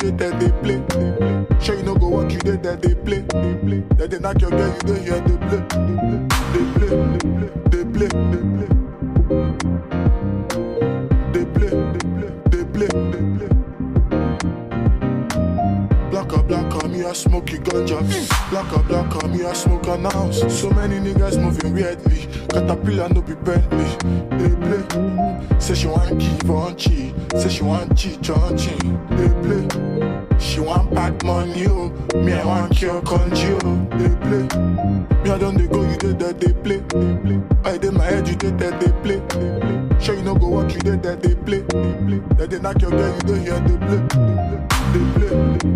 did that they play. Sure you no go work, you did that they play. That they knock your girl, you don't hear the play. They play. Black, me a smoky ganja. Black, me a smoke an ounce. So many niggas moving weirdly. Caterpillar no be Bentley. They play. Say she want give on cheat. Say she want cheat on cheat. They play. She want pack money, oh. Me I want cure country, oh. They play. Me I don't they go, you did that they play. I did my head, you did that they play. Sure you no go work, you did that they play. That they knock your girl, you don't hear the play. They play.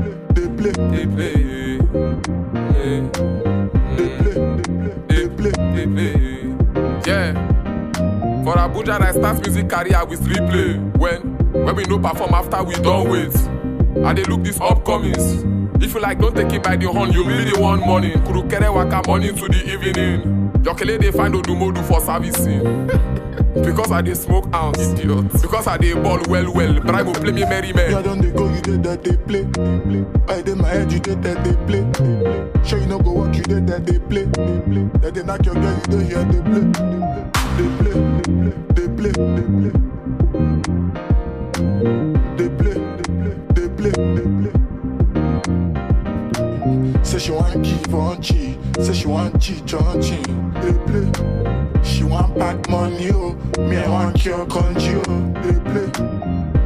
Yeah. For Abuja, I start music career with replay. When we no perform after we don't wait. And they look this upcomings. If you like, don't take it by the horn, you really the one morning. Kurukere waka morning to the evening. Jokele they find Odumodu for servicing. Because I dey smoke ounce, idiot. Because I dey ball well. Bribe will play me merry man. Yeah, don't they go, you did that they play. I did my head, you did that they play. Sure you no go work, you did that they play. That they knock your girl, you don't hear the play. They play. Say she want give on cheat. Say she want cheat on cheat. They play. She want pack money, oh. Me I want cure country, oh. They play.